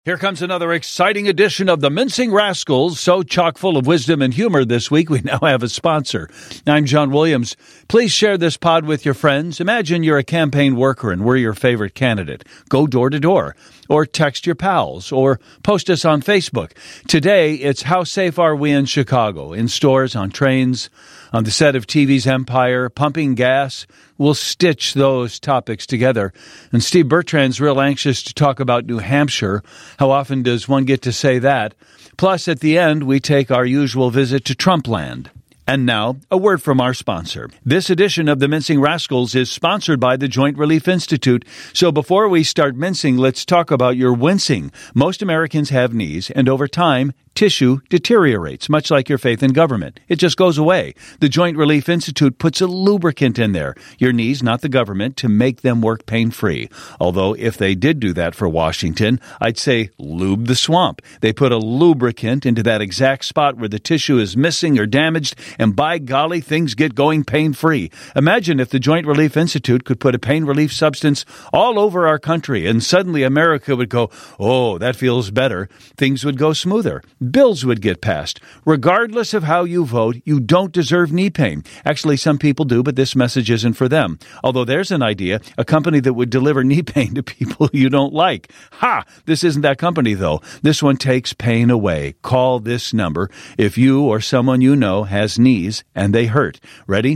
Here comes another exciting edition of the Mincing Rascals, so chock full of wisdom and humor this week, we now have a sponsor. I'm John Williams. Please share this pod with your friends. Imagine you're a campaign worker and we're your favorite candidate. Go door to door, or text your pals, or post us on Facebook. Today, it's how safe are we in Chicago, in stores, on trains, on the set of TV's Empire, pumping gas. We'll stitch those topics together. And Steve Bertrand's real anxious to talk about New Hampshire. How often does one get to say that? Plus, at the end, we take our usual visit to Trumpland. And now, a word from our sponsor. This edition of the Mincing Rascals is sponsored by the Joint Relief Institute. So before we start mincing, let's talk about your wincing. Most Americans have knees, and over time, tissue deteriorates, much like your faith in government. It just goes away. The Joint Relief Institute puts a lubricant in there, your knees, not the government, to make them work pain-free. Although, if they did do that for Washington, I'd say lube the swamp. They put a lubricant into that exact spot where the tissue is missing or damaged, and by golly, things get going pain-free. Imagine if the Joint Relief Institute could put a pain relief substance all over our country, and suddenly America would go, oh, that feels better. Things would go smoother. Bills would get passed. Regardless of how you vote, you don't deserve knee pain. Actually, some people do, but this message isn't for them. Although there's an idea, a company that would deliver knee pain to people you don't like. Ha! This isn't that company, though. This one takes pain away. Call this number if you or someone you know has knees and they hurt. Ready?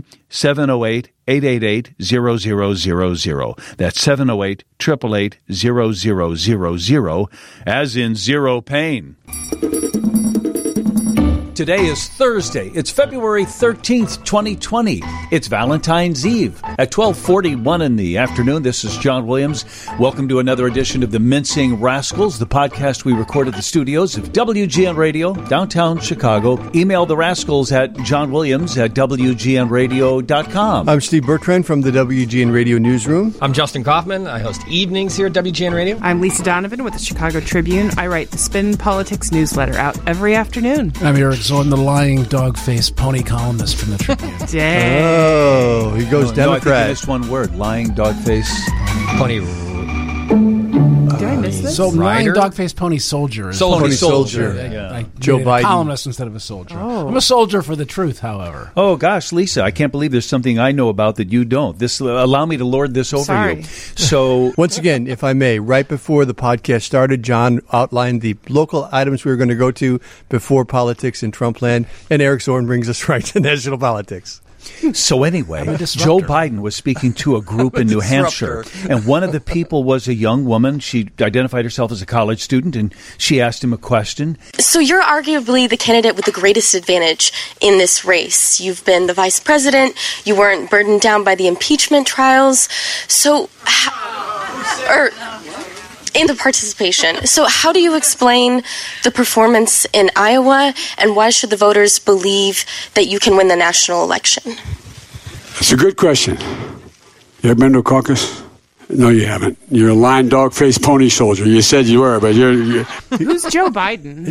708-888-0000. That's 708-888-0000, as in zero pain. Today is Thursday. It's February 13th, 2020. It's Valentine's Eve. At 12:41 in the afternoon, this is John Williams. Welcome to another edition of the Mincing Rascals, the podcast we record at the studios of WGN Radio, downtown Chicago. Email the Rascals at johnwilliams@wgnradio.com. I'm Steve Bertrand from the WGN Radio Newsroom. I'm Justin Kaufman. I host evenings here at WGN Radio. I'm Lisa Donovan with the Chicago Tribune. I write the Spin Politics newsletter out every afternoon. I'm Eric Zorn, the lying dog-faced pony columnist from the Tribune. Dang. Oh, he goes Democrat. No, I think you missed one word. Lying dog-faced Pony. Did I miss this? So lying Rider? dog-faced pony soldier. Is Pony soldier. I Joe made Biden. a columnist instead of a soldier. Oh. I'm a soldier for the truth, however. Oh, gosh, Lisa, I can't believe there's something I know about that you don't. This allow me to lord this over Sorry. you. So, Once again, if I may, right before the podcast started, John outlined the local items we were going to go to before politics in Trumpland, and Eric Zorn brings us right to national politics. anyway, I'm a Joe disruptor. Biden was speaking to a group in New Hampshire, and one of the people was a young woman. She identified herself as a college student, and she asked him a question. So you're arguably the candidate with the greatest advantage in this race. You've been the vice president. You weren't burdened down by the impeachment trials. So, in the participation. So how do you explain the performance in Iowa, and why should the voters believe that you can win the national election? That's a good question. You ever been to a caucus? No, you haven't. You're a lying dog-faced pony soldier. You said you were, but you're... Who's Joe Biden?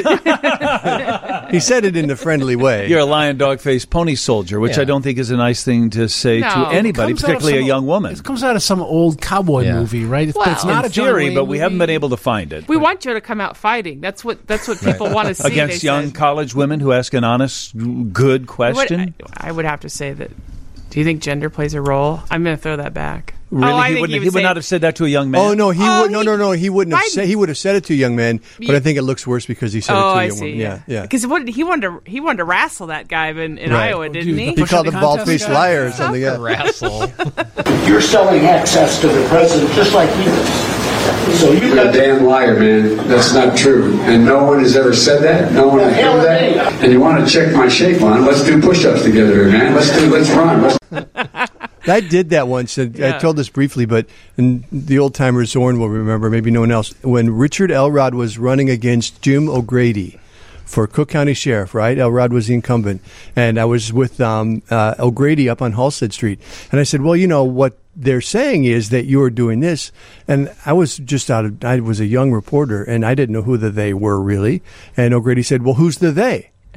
He said it in a friendly way. You're a lion, dog-faced pony soldier, which Yeah. I don't think is a nice thing to say No, to anybody, Comes out of particularly a some- young woman. It comes out of some old cowboy Yeah. movie, right? Well, It's not In a John theory, Wayne but we movie. haven't been able to find it. We want Joe to come out fighting. That's what people want to see. Against they young said. college women who ask an honest, good question. I would have to say that. Do you think gender plays a role? I'm going to throw that back. Really? Oh, I he think wouldn't, he he would would say- not have said that to a young man. Oh no, he Oh, would. No, he wouldn't have Biden- said. He would have said it to a young man, but I think it looks worse because he said it to Oh, a I young see. woman. Yeah. Because he wanted to wrassle that guy in Right. Iowa, didn't dude, he? He called him Contest bald-faced guy. liar or something. Yeah. Rassle. You're selling access to the president just like he is. So you You're a got damn liar, man. That's not true. And no one has ever said that. No one has hell heard are that. And you want to check my shape on? Let's do push-ups together, man. Let's run. I did that once. And I Yeah. told this briefly, but and the old timer Zorn will remember, maybe no one else. When Richard Elrod was running against Jim O'Grady for Cook County Sheriff, right? Elrod was the incumbent. And I was with O'Grady up on Halstead Street. And I said, well, you know, what they're saying is that you're doing this. And I was I was a young reporter, and I didn't know who the they were really. And O'Grady said, well, who's the they? Yeah.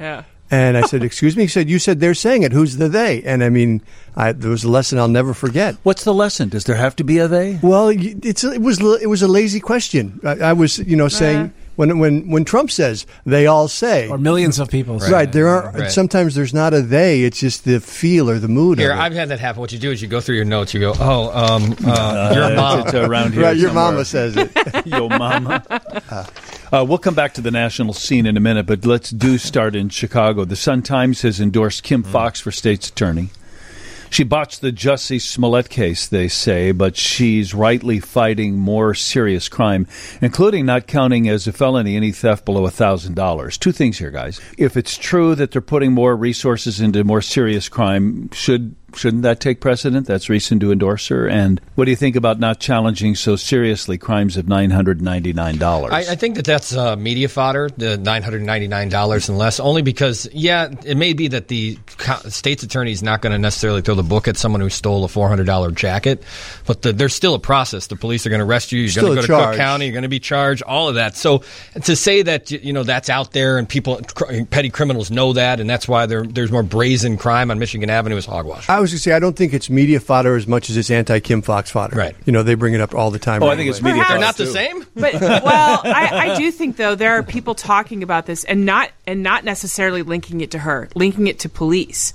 And I said, excuse me? He said, you said they're saying it. Who's the they? And I mean, there was a lesson I'll never forget. What's the lesson? Does there have to be a they? Well, it was a lazy question. I was, saying when Trump says they all say, or millions of people say. Right. There are sometimes there's not a they. It's just the feel or the mood. Here, of it. I've had that happen. What you do is you go through your notes. You go, your mom. It's around here. Right, your somewhere. mama says it. Yo mama. We'll come back to the national scene in a minute, but let's start in Chicago. The Sun-Times has endorsed Kim Foxx for state's attorney. She botched the Jussie Smollett case, they say, but she's rightly fighting more serious crime, including not counting as a felony any theft below $1,000. Two things here, guys. If it's true that they're putting more resources into more serious crime, shouldn't that take precedent? That's reason to endorse her. And what do you think about not challenging so seriously crimes of $999? I think that's media fodder, the $999 and less, only because, it may be that the state's attorney is not going to necessarily throw the book at someone who stole a $400 jacket, but there's still a process. The police are going to arrest you. You're going to go to Cook County. You're going to be charged, all of that. So to say that, that's out there and petty criminals know that, and that's why there's more brazen crime on Michigan Avenue is hogwash. I was going to say, I don't think it's media fodder as much as it's anti-Kim Foxx fodder. Right. They bring it up all the time. I think it's media fodder. They're not the same? But, I do think, though, there are people talking about this and not necessarily linking it to her, linking it to police.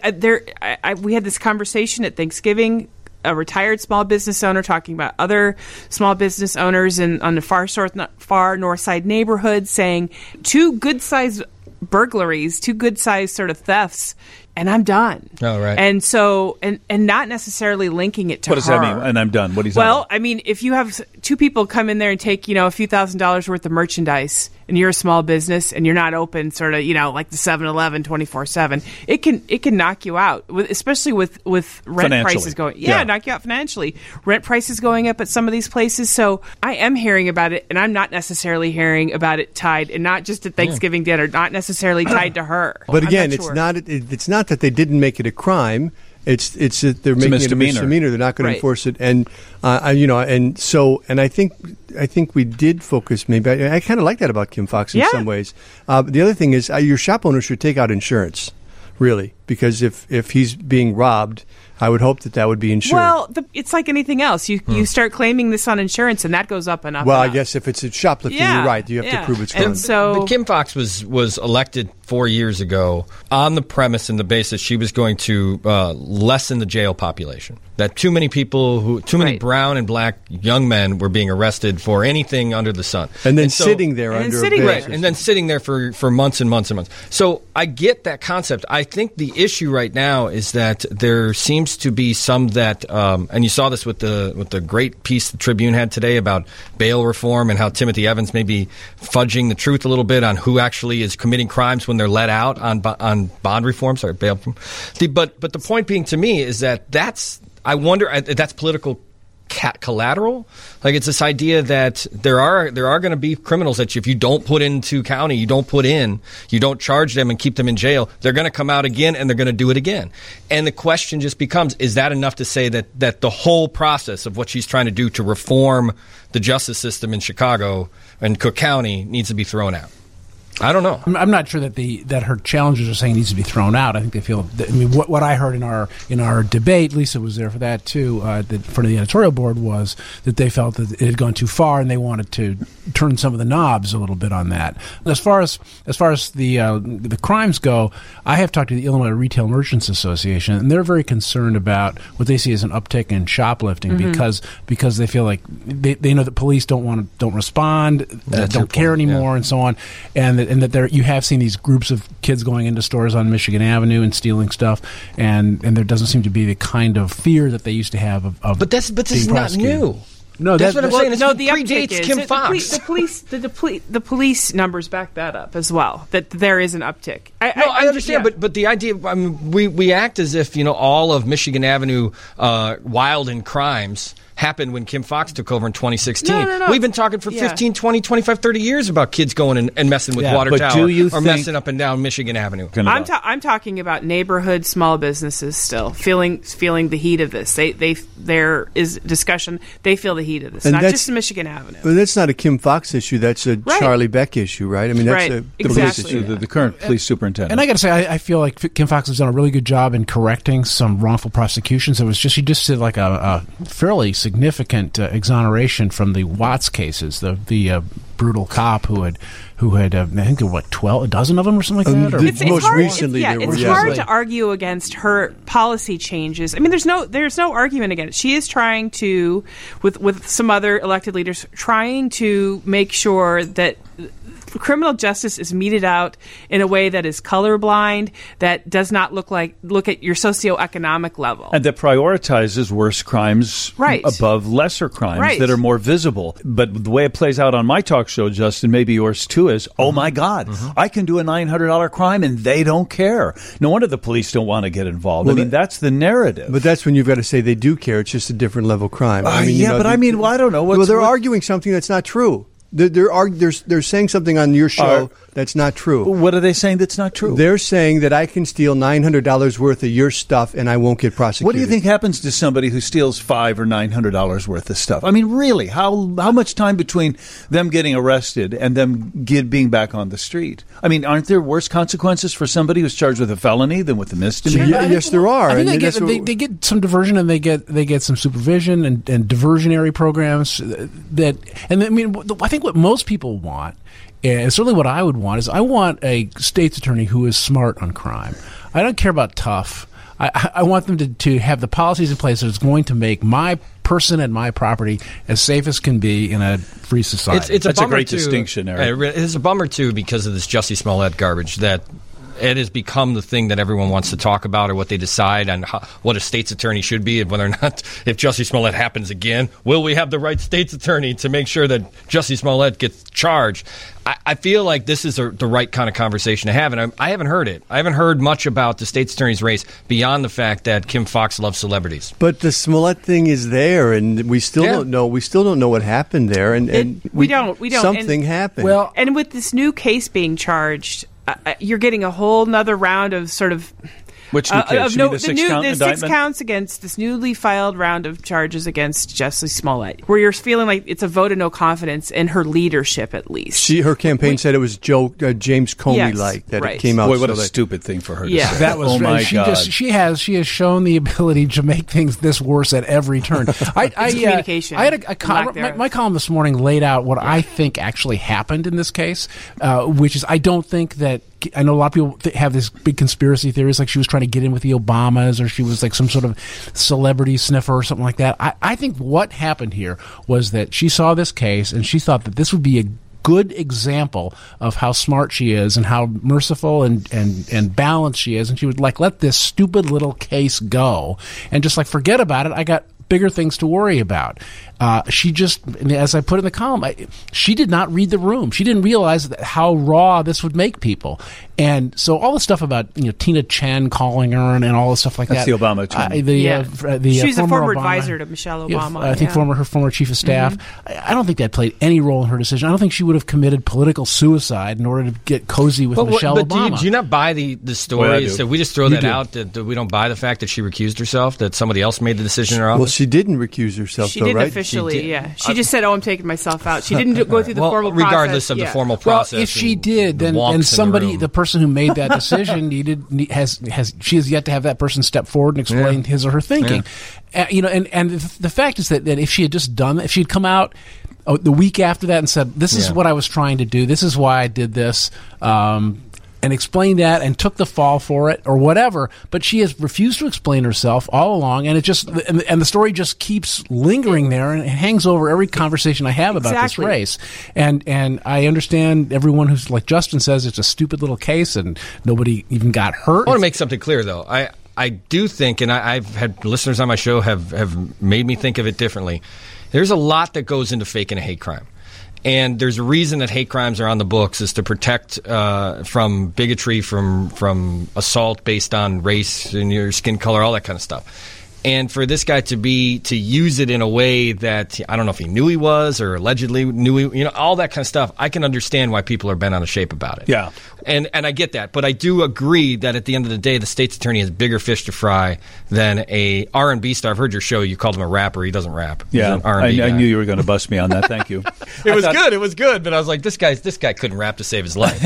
We had this conversation at Thanksgiving, a retired small business owner talking about other small business owners on the far north side neighborhood saying 2 good-sized burglaries, 2 good-sized sort of thefts, and I'm done. Oh, right. And so, and not necessarily linking it to her. What does that mean? And I'm done. What do you say? Well, I mean, if you have 2 people come in there and take, a few $1,000s worth of merchandise, and you're a small business and you're not open sort of, like the 7-Eleven 24/7, it can knock you out, especially with rent prices going. Yeah, knock you out financially. Rent prices going up at some of these places. So I am hearing about it, and I'm not necessarily hearing about it tied, and not just at Thanksgiving dinner, not necessarily tied to her. But again, it's not that they didn't make it a crime. It's that they're making it a misdemeanor. They're not going to enforce it, and and I think we did focus. Maybe I kind of like that about Kim Foxx in some ways. The other thing is your shop owner should take out insurance, really, because if he's being robbed, I would hope that would be insured. Well, it's like anything else. You start claiming this on insurance, and that goes up and up. Well, and up. I guess if it's a shoplifting, you're right. You have to prove it's crime. But Kim Foxx was elected 4 years ago on the premise and the basis she was going to lessen the jail population. That too many brown and black young men were being arrested for anything under the sun. And then sitting there under a bail. Right, and then sitting there for months and months and months. So I get that concept. I think the issue right now is that there seems to be some that, and you saw this with the great piece the Tribune had today about bail reform and how Timothy Evans may be fudging the truth a little bit on who actually is committing crimes when they're let out on bond reform. Sorry, bail reform. But the point being to me is that's political collateral. Like, it's this idea that there are going to be criminals that if you don't put into county, you don't charge them and keep them in jail, they're going to come out again and they're going to do it again. And the question just becomes, is that enough to say that the whole process of what she's trying to do to reform the justice system in Chicago and Cook County needs to be thrown out? I don't know. I'm not sure that her challengers are saying it needs to be thrown out. I think they feel. What I heard in our debate, Lisa was there for that too. For the editorial board was that they felt that it had gone too far and they wanted to turn some of the knobs a little bit on that. As far as the crimes go, I have talked to the Illinois Retail Merchants Association, and they're very concerned about what they see as an uptick in shoplifting because they feel like they know that police don't respond, don't care anymore, and so on, and that you have seen these groups of kids going into stores on Michigan Avenue and stealing stuff, and there doesn't seem to be the kind of fear that they used to have of But this is not new. No, that's what I'm saying. This the predates Kim Foxx. The police numbers back that up as well. That there is an uptick. I understand, but the idea. I mean, we act as if all of Michigan Avenue wild and crimes happened when Kim Foxx took over in 2016. No. We've been talking for 15, 20, 25, 30 years about kids going and messing with Water but Tower do you or messing up and down Michigan Avenue. I'm talking about neighborhood small businesses still feeling the heat of this. There is discussion. They feel the heat of this, and not just Michigan Avenue. But that's not a Kim Foxx issue. That's a Charlie Beck issue, right? I mean, that's the police issue. The current police superintendent. And I got to say, I feel like Kim Foxx has done a really good job in correcting some wrongful prosecutions. She just did like a fairly significant exoneration from the Watts cases, the brutal cop who had I think there were a dozen of them or something like that. It's most hard, recently, it's hard to argue against her policy changes. I mean, there's no argument against it. She is trying to, with some other elected leaders, trying to make sure that criminal justice is meted out in a way that is colorblind, that does not look at your socioeconomic level, and that prioritizes worse crimes above lesser crimes that are more visible. But the way it plays out on my talk show, Justin, maybe yours too, is, oh my God, I can do a $900 crime and they don't care. No wonder the police don't want to get involved. Well, that's the narrative. But that's when you've got to say they do care. It's just a different level crime. I don't know. They're arguing something that's not true. They're saying something on your show that's not true. What are they saying that's not true? They're saying that I can steal $900 worth of your stuff and I won't get prosecuted. What do you think happens to somebody who steals $500 or $900 worth of stuff? I mean, really, how much time between them getting arrested and them being back on the street? I mean, aren't there worse consequences for somebody who's charged with a felony than with a misdemeanor? Yes, there are. I think they get some diversion and they get some supervision and diversionary programs I think what most people want, and certainly what I would want, is I want a state's attorney who is smart on crime. I don't care about tough. I want them to have the policies in place that is going to make my person and my property as safe as can be in a free society. That's a great distinction, Eric. It's a bummer, too, because of this Jussie Smollett garbage that it has become the thing that everyone wants to talk about, or what they decide on what a state's attorney should be, and whether or not, if Jussie Smollett happens again, will we have the right state's attorney to make sure that Jussie Smollett gets charged? I feel like this is the right kind of conversation to have, and I haven't heard it. I haven't heard much about the state's attorney's race beyond the fact that Kim Foxx loves celebrities. But the Smollett thing is there, and we still don't know. We still don't know what happened there, and we don't. Something happened. Well, and with this new case being charged, you're getting a whole nother round of sort of Which new case? The six counts against this newly filed round of charges against Jussie Smollett, where you're feeling like it's a vote of no confidence in her leadership, at least. Her campaign said it was James Comey-like that it came out. Boy, what a stupid thing for her to say. That was, oh my God. She has shown the ability to make things this worse at every turn. Communication. I had a column. My column this morning laid out what I think actually happened in this case, which is I don't think that. I know a lot of people have this big conspiracy theories, like she was trying to get in with the Obamas, or she was like some sort of celebrity sniffer or something like that. I think what happened here was that she saw this case and she thought that this would be a good example of how smart she is and how merciful and balanced she is, and she would like let this stupid little case go and just like forget about it. I got bigger things to worry about. She just, as I put in the column, she did not read the room. She didn't realize how raw this would make people. And so all the stuff about Tina Chen calling her and all the stuff like That's that. the Obama attorney. She's a former Obama, advisor to Michelle Obama. I think her former chief of staff. Mm-hmm. I don't think that played any role in her decision. I don't think she would have committed political suicide in order to get cozy with Michelle Obama. Do you not buy the story? So we just throw that out, that we don't buy the fact that she recused herself, that somebody else made the decision in her office? Well, she didn't recuse herself, she didn't right? Officially, yeah. She just said, I'm taking myself out. She didn't go through the formal process. Regardless of the formal process. Well, if she did, then somebody, the person who made that decision she has yet to have that person step forward and explain his or her thinking. Yeah. And the fact is that if she had just done, if she had come out the week after that and said, this is what I was trying to do, this is why I did this, and explained that and took the fall for it or whatever, but she has refused to explain herself all along, and it just and the story just keeps lingering there, and it hangs over every conversation I have about this race. And I understand everyone who's, like Justin says, it's a stupid little case and nobody even got hurt. I want to make something clear, though. I do think, and I've had listeners on my show have made me think of it differently. There's a lot that goes into faking a hate crime. And there's a reason that hate crimes are on the books, is to protect from bigotry, from assault based on race and your skin color, all that kind of stuff. And for this guy to use it in a way that I don't know if he knew he was or allegedly knew he, all that kind of stuff, I can understand why people are bent out of shape about it. Yeah. And I get that. But I do agree that at the end of the day, the state's attorney has bigger fish to fry than a R&B star. I've heard your show. You called him a rapper. He doesn't rap. Yeah. He's an R&B I guy. knew you were going to bust me on that. Thank you. It was good. But I was like, this guy couldn't rap to save his life.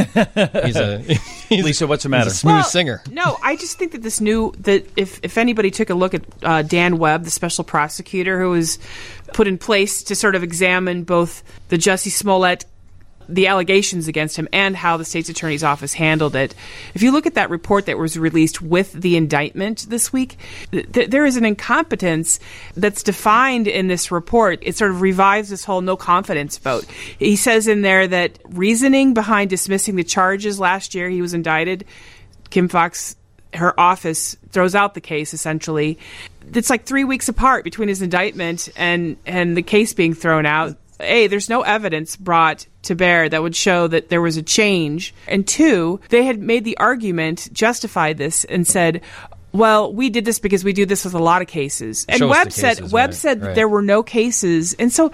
Lisa, what's the matter? He's a smooth singer. No, I just think that if anybody took a look at Dan Webb, the special prosecutor who was put in place to sort of examine both the Jussie Smollett, the allegations against him, and how the state's attorney's office handled it. If you look at that report that was released with the indictment this week, there is an incompetence that's defined in this report. It sort of revives this whole no confidence vote. He says in there that reasoning behind dismissing the charges last year he was indicted, Kim Foxx, her office throws out the case, essentially. It's like 3 weeks apart between his indictment and the case being thrown out. A, there's no evidence brought to bear that would show that there was a change. And two, they had made the argument, justified this, and said, well, we did this because we do this with a lot of cases. And Webb said that there were no cases. And so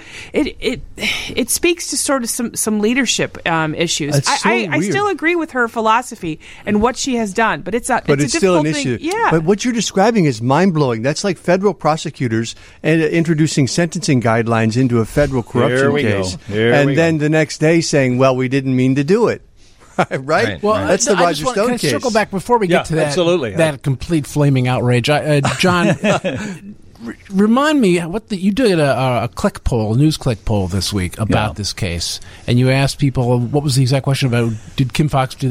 it speaks to sort of some leadership issues. I still agree with her philosophy and what she has done, but it's still an issue. Yeah. But what you're describing is mind-blowing. That's like federal prosecutors and introducing sentencing guidelines into a federal corruption case. And then the next day saying, well, we didn't mean to do it. Right? Well, that's the Roger Stone can case. I circle back before we get to that? Absolutely. That complete flaming outrage. John, remind me you did a click poll, a news click poll this week about this case, and you asked people what was the exact question about? Did Kim Foxx do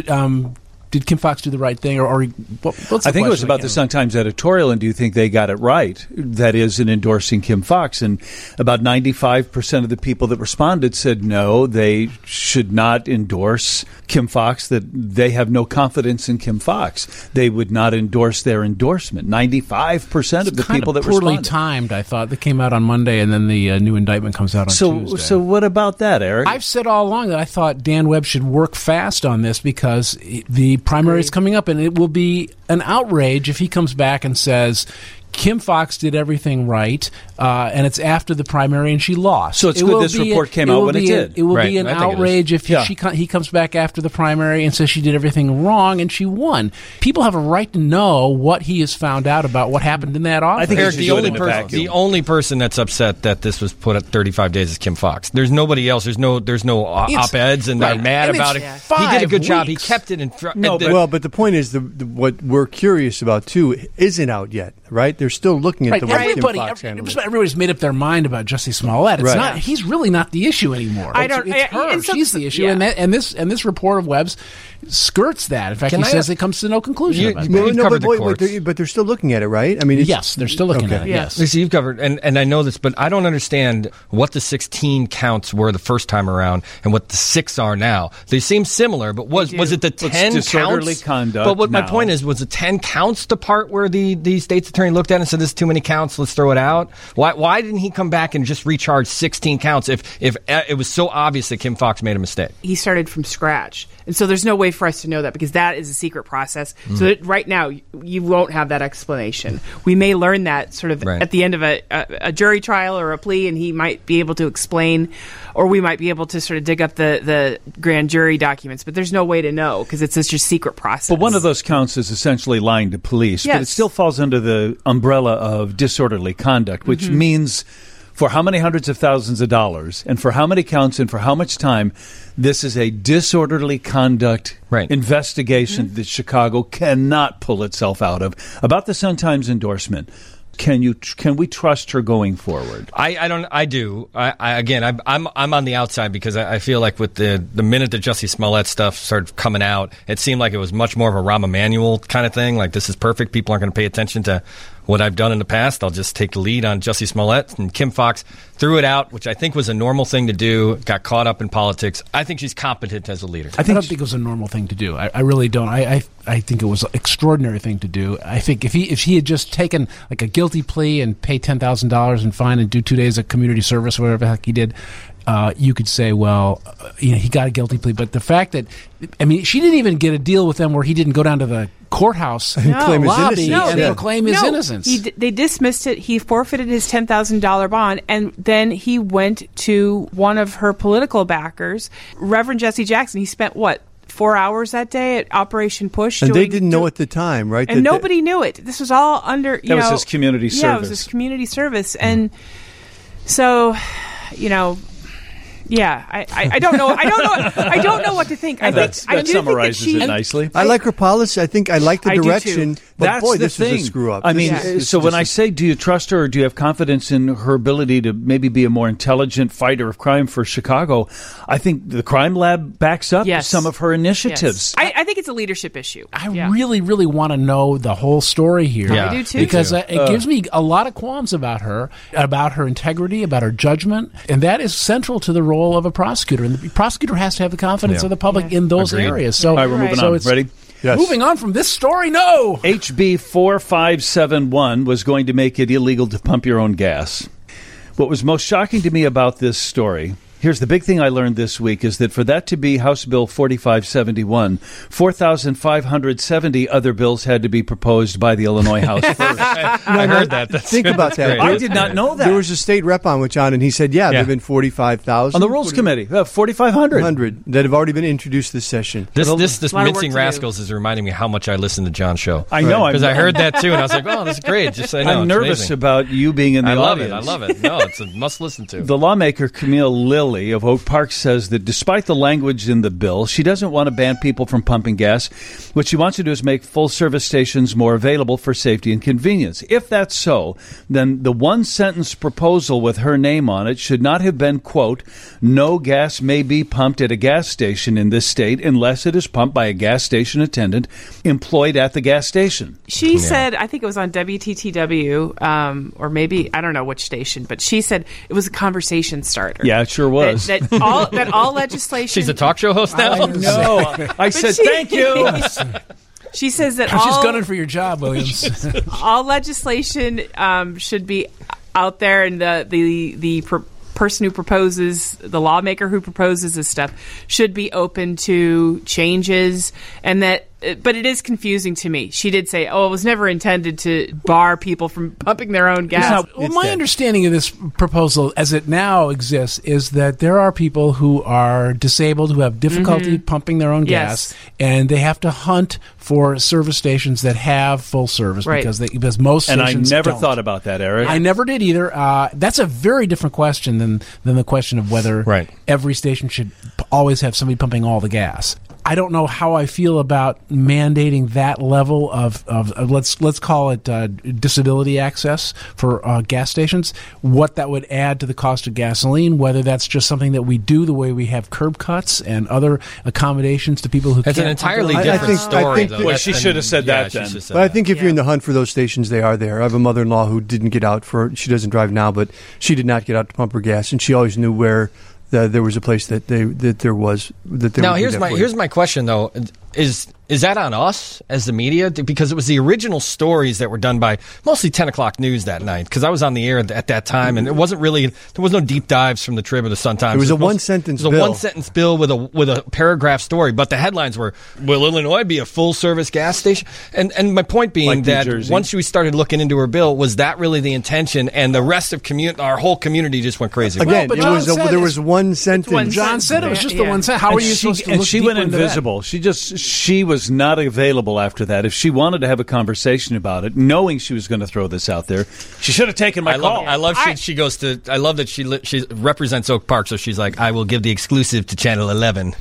did Kim Foxx do the right thing, or what's the I think it was about the Sun-Times editorial, and do you think they got it right? That is, in endorsing Kim Foxx. And about 95% of the people that responded said no, they should not endorse Kim Foxx, that they have no confidence in Kim Foxx. They would not endorse their endorsement. 95% of the people that poorly responded. Timed, I thought. That came out on Monday, and then the new indictment comes out on Tuesday. So what about that, Eric? I've said all along that I thought Dan Webb should work fast on this because the primary is coming up, and it will be an outrage if he comes back and says Kim Foxx did everything right, and it's after the primary and she lost. So it's good this report came out when it did. It will be an outrage if he comes back after the primary and says she did everything wrong and she won. People have a right to know what he has found out about what happened in that office. I think Eric, the only person that's upset that this was put at 35 days is Kim Foxx. There's nobody else. There's no op-eds, and they're mad about it. He did a good job. He kept it in front. But the point is, what we're curious about too isn't out yet, right? They're still looking at the way Kim Foxx handled it. Everybody's made up their mind about Jussie Smollett. It's not. He's really not the issue anymore. It's her. She's the issue, and this report of Webb's skirts that. In fact, he says it comes to no conclusion about it. But they're still looking at it, right? I mean, yes, they're still looking at it. Yes, Lisa, you've covered, and I know this, but I don't understand what the 16 counts were the first time around and what the 6 are now. They seem similar, but was it the 10 disorderly counts? Conduct. But what my point is, was the 10 counts the part where the state's attorney looked at it and said, "This is too many counts. Let's throw it out"? Why didn't he come back and just recharge 16 counts if it was so obvious that Kim Foxx made a mistake? He started from scratch. And so there's no way for us to know that because that is a secret process. So that right now, you won't have that explanation. We may learn that sort of at the end of a jury trial or a plea, and he might be able to explain, or we might be able to sort of dig up the grand jury documents. But there's no way to know because it's such a secret process. But one of those counts is essentially lying to police, but it still falls under the umbrella of disorderly conduct, which means for how many hundreds of thousands of dollars and for how many counts and for how much time, this is a disorderly conduct investigation that Chicago cannot pull itself out of. About the Sun-Times endorsement, can we trust her going forward? I do. I'm on the outside because I feel like with the minute that Jussie Smollett stuff started coming out, it seemed like it was much more of a Rahm Emanuel kind of thing. Like, this is perfect. People aren't going to pay attention to what I've done in the past. I'll just take the lead on Jussie Smollett. And Kim Foxx threw it out, which I think was a normal thing to do, got caught up in politics. I think she's competent as a leader. I don't think it was a normal thing to do. I really don't. I think it was an extraordinary thing to do. I think if he had just taken like a guilty plea and pay $10,000 in fine and do 2 days of community service or whatever the heck he did, you could say, well, he got a guilty plea. But the fact that, she didn't even get a deal with them where he didn't go down to the courthouse and claim his lobby innocence. and proclaim his innocence. They dismissed it. He forfeited his $10,000 bond, and then he went to one of her political backers, Reverend Jesse Jackson. He spent, 4 hours that day at Operation Push. And they didn't know at the time, right? And nobody knew it. This was all under, That was his community service. Yeah, it was his community service. And so, yeah, I don't know. I don't know what to think. That summarizes it nicely. I like her policy. I think I like the direction. But That's boy, the this thing. is a screw up. So when I say, do you trust her, or do you have confidence in her ability to maybe be a more intelligent fighter of crime for Chicago? I think the crime lab backs up some of her initiatives. Yes. I think it's a leadership issue. I really, really want to know the whole story here. Yeah. I do too. Because it gives me a lot of qualms about her integrity, about her judgment, and that is central to the role of a prosecutor. And the prosecutor has to have the confidence of the public in those areas. So, all right, we're moving on. Ready? Yes. Moving on from this story, no. HB 4571 was going to make it illegal to pump your own gas. What was most shocking to me about this story, here's the big thing I learned this week, is that for that to be House Bill 4571, 4,570 other bills had to be proposed by the Illinois House first. I heard that. Think about that. I did not know that. There was a state rep on which and he said, there have been 45,000. On the Rules Committee, 4,500. That have already been introduced this session. This a lot of Mincing work to Rascals is reminding me how much I listen to John's show. I know. Because I heard that too, and I was like, oh, that's great. Just so I know, I'm nervous about you being in the audience. I love it. No, it's a must listen to. The lawmaker Camille Lilly of Oak Park says that despite the language in the bill, she doesn't want to ban people from pumping gas. What she wants to do is make full-service stations more available for safety and convenience. If that's so, then the one-sentence proposal with her name on it should not have been, quote, no gas may be pumped at a gas station in this state unless it is pumped by a gas station attendant employed at the gas station. She said, I think it was on WTTW, or maybe, I don't know which station, but she said it was a conversation starter. Yeah, it sure was. That all legislation... She's a talk show host now? No, I said thank you. She says that She's gunning for your job, Williams. all legislation should be out there, and the person who proposes, the lawmaker who proposes this stuff, should be open to changes, and that. But it is confusing to me. She did say, it was never intended to bar people from pumping their own gas. My understanding of this proposal, as it now exists, is that there are people who are disabled, who have difficulty pumping their own gas, and they have to hunt for service stations that have full service because most stations And I never don't. thought about that, Eric. I never did either. That's a very different question than the question of whether every station should always have somebody pumping all the gas. I don't know how I feel about mandating that level of let's call it disability access for gas stations. What that would add to the cost of gasoline, whether that's just something that we do the way we have curb cuts and other accommodations to people who can't. It's an entirely different story, though. Well, she should have said that then. But I think if you're in the hunt for those stations, they are there. I have a mother-in-law who didn't get out she doesn't drive now, but she did not get out to pump her gas, and she always knew where there was a place that there was. Now, here's my question, though. Is that on us as the media? Because it was the original stories that were done by mostly 10 o'clock news that night. Because I was on the air at that time, and it wasn't really, there was no deep dives from the Trib or the Sun-Times. It was a one-sentence bill. It was a one-sentence bill with a paragraph story. But the headlines were, will Illinois be a full-service gas station? And my point being like that once we started looking into her bill, was that really the intention? And the rest of our whole community just went crazy. Again, there was one sentence. John said it was just the one sentence. How are you supposed to look And she went into invisible. That? She was not available after that. If she wanted to have a conversation about it, knowing she was going to throw this out there, she should have taken my call. I love she goes to. I love that she represents Oak Park, so she's like, I will give the exclusive to Channel 11.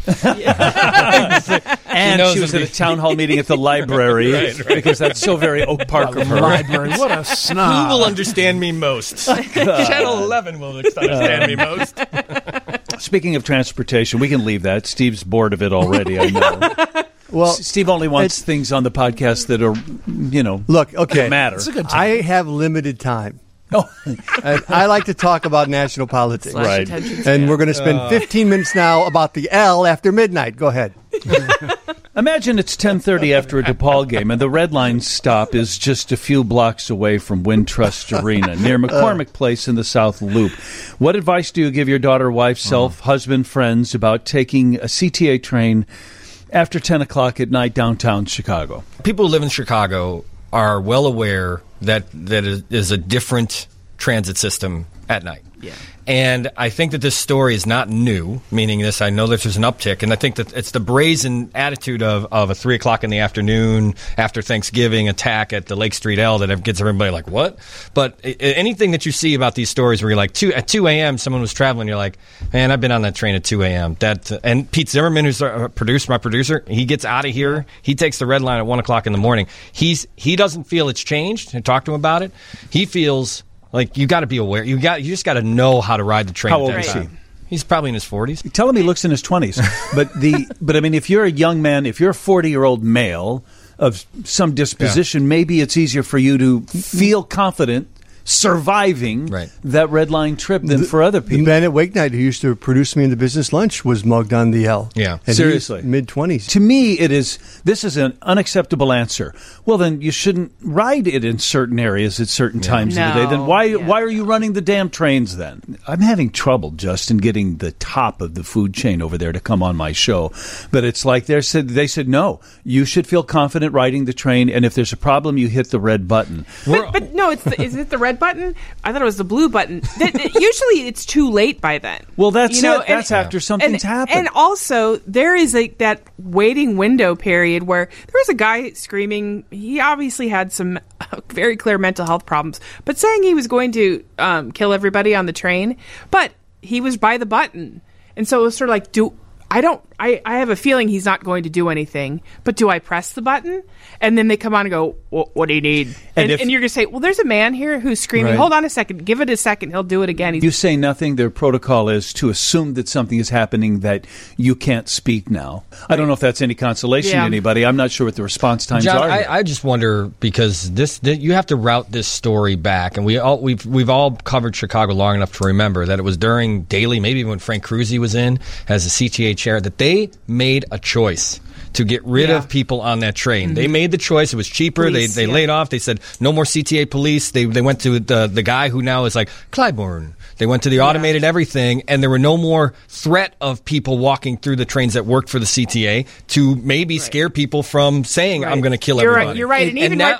And she was at a town hall meeting at the library because that's so very Oak Park of her. Library, what a snob! Who will understand me most? Channel 11 will understand me most. Speaking of transportation, we can leave that. Steve's bored of it already. I know. Well, Steve only wants things on the podcast that are, that matter. It's a good time. I have limited time. I like to talk about national politics. Right. And we're going to spend 15 minutes now about the L after midnight. Go ahead. Imagine it's 10:30 after a DePaul game, and the Red Line stop is just a few blocks away from Wintrust Arena, near McCormick Place in the South Loop. What advice do you give your daughter, wife, self, husband, friends about taking a CTA train after 10 o'clock at night downtown Chicago? People who live in Chicago are well aware that it is a different transit system at night. Yeah. And I think that this story is not new, meaning this, I know that there's an uptick, and I think that it's the brazen attitude of a 3 o'clock in the afternoon after Thanksgiving attack at the Lake Street L that gets everybody like, what? But anything that you see about these stories where you're like, at 2 a.m. someone was traveling, you're like, man, I've been on that train at 2 a.m. And Pete Zimmerman, who's my producer, he gets out of here. He takes the Red Line at 1 o'clock in the morning. He doesn't feel it's changed. I talked to him about it. He feels like you got to be aware. You just got to know how to ride the train. How old is he? He's probably in his 40s. You tell him he looks in his 20s. But I mean, if you're a young man, if you're a 40-year-old male of some disposition, maybe it's easier for you to feel confident surviving that Red Line trip than for other people. Bennett Wakenight, who used to produce me in the Business Lunch, was mugged on the L. Yeah. And seriously. Mid-20s. To me, this is an unacceptable answer. Well, then you shouldn't ride it in certain areas at certain times of the day. Then why are you running the damn trains then? I'm having trouble, Justin, getting the top of the food chain over there to come on my show. But it's like they said, no, you should feel confident riding the train, and if there's a problem, you hit the red button. But no, is it the red button? I thought it was the blue button. Usually it's too late by then. Well, that's it. That's after something's happened. And also, there is that waiting window period where there was a guy screaming. He obviously had some very clear mental health problems, but saying he was going to kill everybody on the train, but he was by the button. And so it was sort of like, I have a feeling he's not going to do anything, but do I press the button? And then they come on and go, what do you need? And you're going to say, well, there's a man here who's screaming. Right. Hold on a second. Give it a second. He'll do it again. You say nothing. Their protocol is to assume that something is happening that you can't speak now. I don't know if that's any consolation to anybody. I'm not sure what the response times John, are. I just wonder, because you have to route this story back, and we've all covered Chicago long enough to remember that it was during Daley, maybe when Frank Kruse was in as the CTA chair, that they made a choice to get rid of people on that train. Mm-hmm. They made the choice. It was cheaper. Police, they laid off. They said no more CTA police. They went to the guy who now is like Clybourne. They went to the automated everything, and there were no more threat of people walking through the trains that worked for the CTA to maybe scare people from saying, I'm going to kill everybody. You're right. And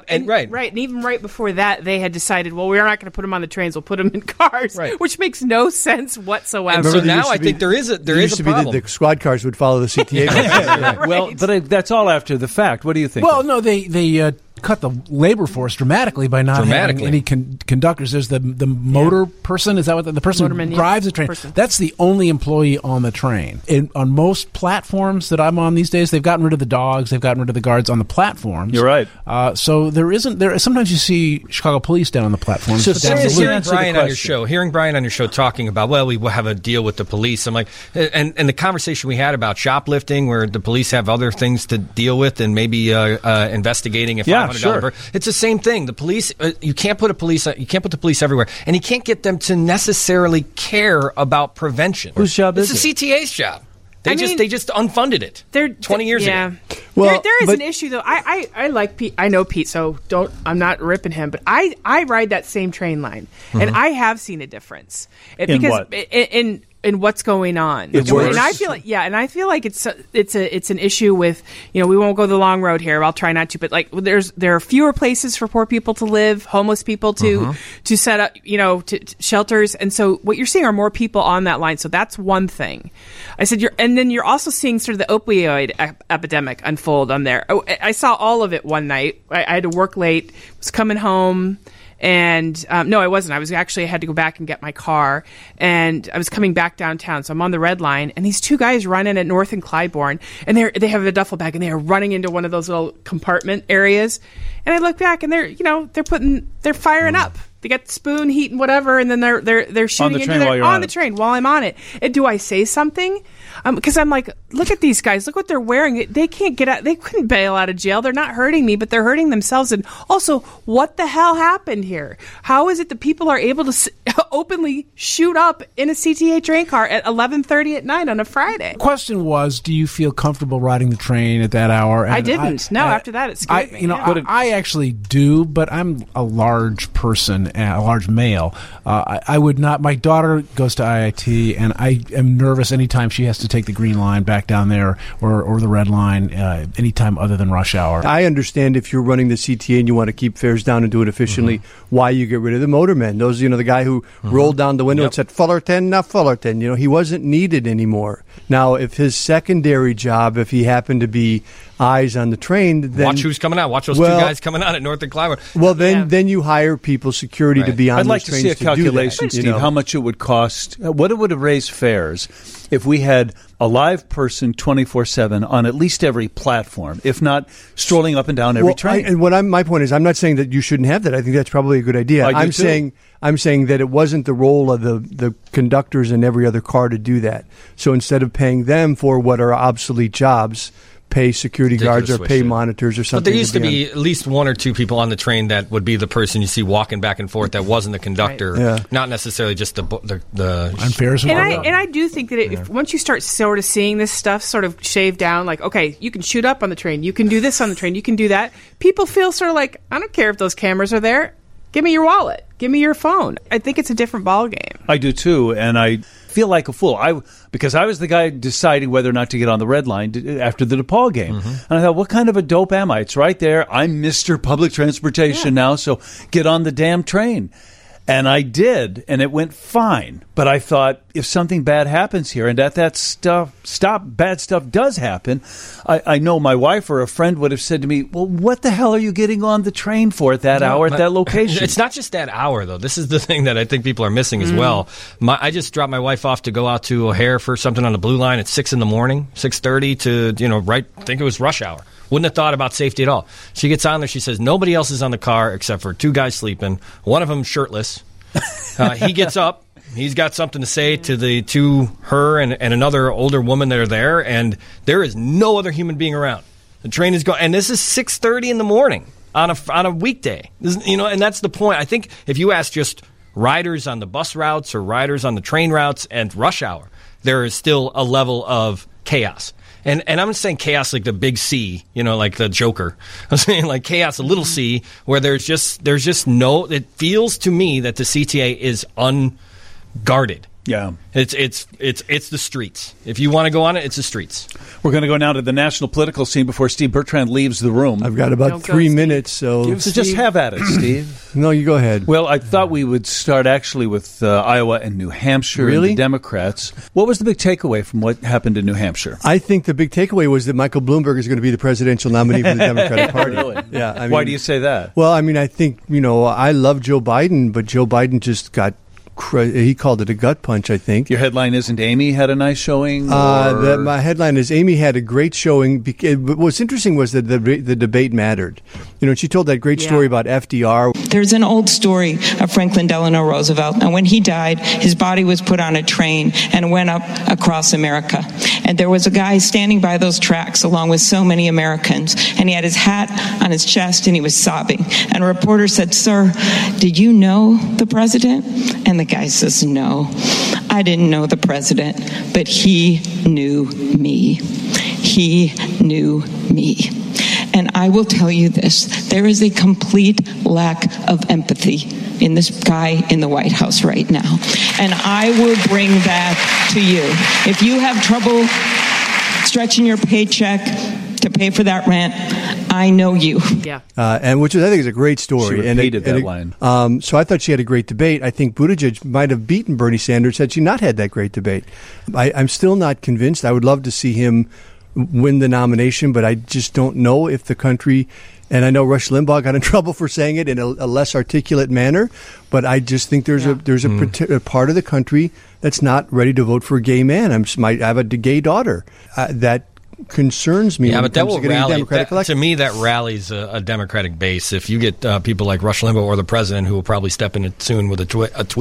even right before that, they had decided, well, we're not going to put them on the trains. We'll put them in cars, which makes no sense whatsoever. And so now I think there is a problem. The squad cars would follow the CTA. Well, but that's all after the fact. What do you think? Well, no, they cut the labor force dramatically by not having any conductors. There's the motor person. Is that what the person Motorman, who drives the train? That's the only employee on the train. On most platforms that I'm on these days, they've gotten rid of the dogs. They've gotten rid of the guards on the platforms. You're right. So there isn't. Sometimes you see Chicago police down on the platforms. So hearing Brian on your show talking about, well, we will have a deal with the police. I'm like, and the conversation we had about shoplifting, where the police have other things to deal with, and maybe investigating if $500. It's the same thing. The police, you can't put the police everywhere, and you can't get them to necessarily care about prevention. Whose job is it? It's the CTA's job. They just unfunded it 20 years ago. Well, there is an issue though. I like Pete. I know Pete, so I'm not ripping him, but I ride that same train line, and I have seen a difference. In what's going on. It's worse. And I feel like it's an issue with, we won't go the long road here. I'll try not to, but like there are fewer places for poor people to live, homeless people to set up, to shelters, and so what you're seeing are more people on that line. So that's one thing. I said and then you're also seeing sort of the opioid epidemic unfold on there. I saw all of it one night. I had to work late, was coming home. And no, I wasn't. I had to go back and get my car, and I was coming back downtown. So I'm on the Red Line, and these two guys run in at North and Clybourne, and they have a duffel bag, and they are running into one of those little compartment areas. And I look back, and they're firing up. They got spoon, heat, and whatever, and then they're shooting on the train on the train while I'm on it. And do I say something? Because I'm like, look at these guys. Look what they're wearing. They can't get out. They couldn't bail out of jail. They're not hurting me, but they're hurting themselves. And also, what the hell happened here? How is it that people are able to openly shoot up in a CTA train car at 11:30 at night on a Friday? The question was, do you feel comfortable riding the train at that hour? And I didn't. After that, it scared me. I actually do, but I'm a large person, a large male. I would not. My daughter goes to IIT, and I am nervous anytime she has to take the green line back down there or the red line anytime other than rush hour. I understand if you're running the CTA and you want to keep fares down and do it efficiently, why you get rid of the motormen. Those, the guy who rolled down the window and said, Fullerton, not Fullerton. He wasn't needed anymore. Now, if his secondary job, if he happened to be eyes on the train, then... Watch who's coming out. Watch those two guys coming out at North and Clymer. Well, then you hire people, security, to be on I'd like those to trains see a calculation, do that, Steve, how much it would cost, what it would have raised fares if we had a live person 24/7 on at least every platform, if not strolling up and down every train. My point is, I'm not saying that you shouldn't have that. I think that's probably a good idea. I'm saying that it wasn't the role of the conductors in every other car to do that. So instead of paying them for what are obsolete jobs, pay security guards or pay monitors or something. But there used to be at least one or two people on the train that would be the person you see walking back and forth that wasn't the conductor, not necessarily just the fares. And I do think that if once you start sort of seeing this stuff sort of shaved down, like, okay, you can shoot up on the train, you can do this on the train, you can do that, people feel sort of like, I don't care if those cameras are there. Give me your wallet. Give me your phone. I think it's a different ballgame. I do too, and I feel like a fool. Because I was the guy deciding whether or not to get on the red line after the DePaul game. And I thought, what kind of a dope am I? It's right there. I'm Mr. Public Transportation now, so get on the damn train. And I did, and it went fine. But I thought, if something bad happens here, and bad stuff does happen, I know my wife or a friend would have said to me, well, what the hell are you getting on the train for at that hour at that location? It's not just that hour, though. This is the thing that I think people are missing as well. I just dropped my wife off to go out to O'Hare for something on the Blue Line at 6 in the morning, 6:30 to, I think it was rush hour. Wouldn't have thought about safety at all. She gets on there. She says, nobody else is on the car except for two guys sleeping. One of them shirtless. He gets up. He's got something to say to her and another older woman that are there, and there is no other human being around. The train is going, and this is 6:30 in the morning on a weekday. And that's the point. I think if you ask just riders on the bus routes or riders on the train routes and rush hour, there is still a level of chaos. And I'm not saying chaos like the big C, like the Joker. I'm saying like chaos, a little C, where there's just no. It feels to me that the CTA is unguarded. Yeah, it's the streets. If you want to go on it, it's the streets. We're going to go now to the national political scene before Steve Bertrand leaves the room. I've got about 3 minutes, so just have at it, Steve. No, you go ahead. Well, I thought we would start actually with Iowa and New Hampshire and the Democrats. What was the big takeaway from what happened in New Hampshire? I think the big takeaway was that Michael Bloomberg is going to be the presidential nominee for the Democratic Party. Really? Yeah. Why do you say that? Well, I think, I love Joe Biden, but Joe Biden just got... He called it a gut punch, I think. Your headline isn't Amy had a nice showing? My headline is Amy had a great showing. What's interesting was that the debate mattered. She told that great story about FDR. There's an old story of Franklin Delano Roosevelt. And when he died, his body was put on a train and went up across America. And there was a guy standing by those tracks along with so many Americans. And he had his hat on his chest and he was sobbing. And a reporter said, "Sir, did you know the president?" And the guy says, "No, I didn't know the president, but he knew me. He knew me." And I will tell you this, there is a complete lack of empathy in this guy in the White House right now. And I will bring that to you. If you have trouble stretching your paycheck to pay for that rent, I know you. Yeah. And which I think is a great story. She repeated that line. So I thought she had a great debate. I think Buttigieg might have beaten Bernie Sanders had she not had that great debate. I'm still not convinced. I would love to see him win the nomination, but I just don't know if the country, and I know Rush Limbaugh got in trouble for saying it in a less articulate manner, but I just think there's a part of the country that's not ready to vote for a gay man. I have a gay daughter. That concerns me. Yeah, when but it that comes will to getting rally. Democratic election. To me, that rallies a Democratic base. If you get people like Rush Limbaugh or the president, who will probably step in it soon with a tweet,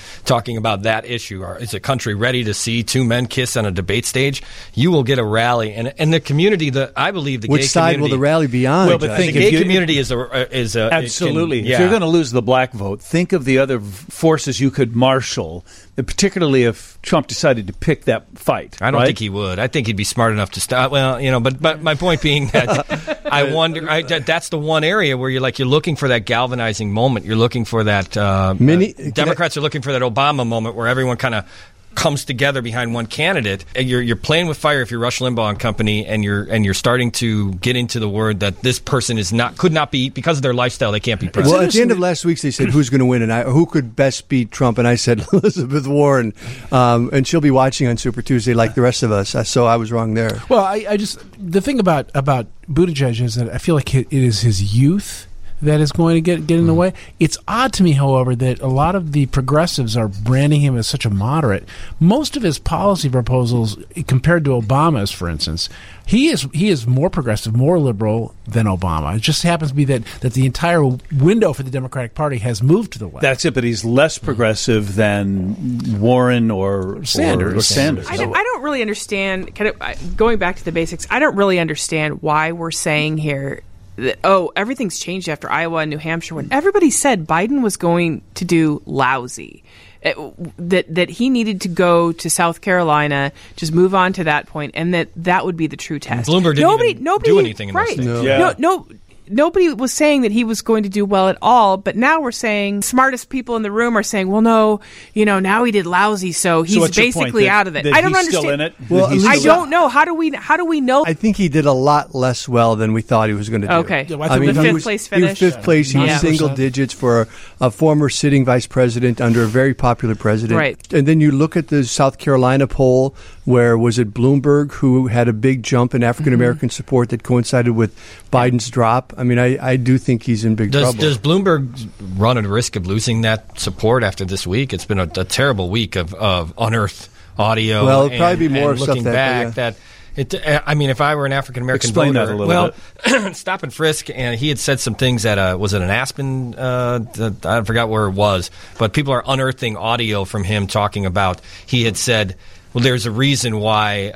talking about that issue. Is the country ready to see two men kiss on a debate stage? You will get a rally, and the community. I believe the which gay side community, will the rally be on? Well, but the gay community is a absolutely. It can, yeah. If you're going to lose the black vote, think of the other forces you could marshal, particularly if Trump decided to pick that fight. I don't think he would. I think he'd be smart enough to stop. Well, but my point being that I wonder. That's the one area where you're looking for that galvanizing moment. You're looking for that. Democrats are looking for that Obama moment where everyone kind of comes together behind one candidate. You're playing with fire if you're Rush Limbaugh and company, and you're starting to get into the word that this person could not be, because of their lifestyle, they can't be president. Well, at the end of last week, they said who's going to win, and who could best beat Trump, and I said Elizabeth Warren, and she'll be watching on Super Tuesday like the rest of us. So I was wrong there. Well, I just the thing about Buttigieg is that I feel like it is his youth that is going to get in the way. It's odd to me, however, that a lot of the progressives are branding him as such a moderate. Most of his policy proposals, compared to Obama's, for instance, he is more progressive, more liberal than Obama. It just happens to be that the entire window for the Democratic Party has moved to the left. That's it, but he's less progressive than Warren or Sanders. I don't really understand, going back to the basics, I don't really understand why we're saying here that, everything's changed after Iowa and New Hampshire, when everybody said Biden was going to do lousy. That he needed to go to South Carolina, just move on to that point, and that would be the true test. Bloomberg didn't do anything in those states. Nobody was saying that he was going to do well at all, but now we're saying smartest people in the room are saying, well, no, now he did lousy, so he's basically out of it. I don't understand. Still in it? Well, I don't know. How do we know? I think he did a lot less well than we thought he was going to do. Okay. I mean, the fifth place finish. He was fifth place. He was single digits for a former sitting vice president under a very popular president. Right. And then you look at the South Carolina poll, where was it Bloomberg who had a big jump in African American support that coincided with Biden's drop? I mean, I do think he's in big trouble. Does Bloomberg run a risk of losing that support after this week? It's been a terrible week of unearthed audio. Well, it'll probably be more looking stuff back. If I were an African American voter, that a little bit. Stop and frisk, and he had said some things at was it an Aspen? I forgot where it was, but people are unearthing audio from him talking about. He had said, well, there's a reason why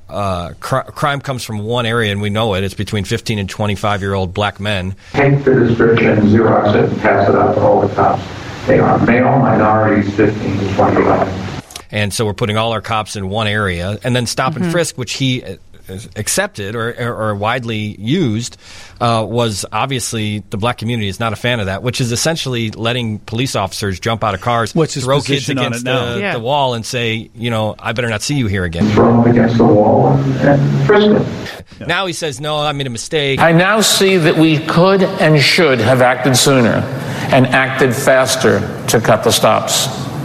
crime comes from one area, and we know it. It's between 15 and 25-year-old black men. Take the description, Xerox it, and pass it out to all the cops. They are male minorities, 15 to 25. And so we're putting all our cops in one area. And then stop and frisk, which he accepted or widely used, was obviously the black community is not a fan of that, which is essentially letting police officers jump out of cars, throw kids against the wall and say, I better not see you here again. Throw them against the wall and frisk them. Now he says, no, I made a mistake. I now see that we could and should have acted sooner and acted faster to cut the stops.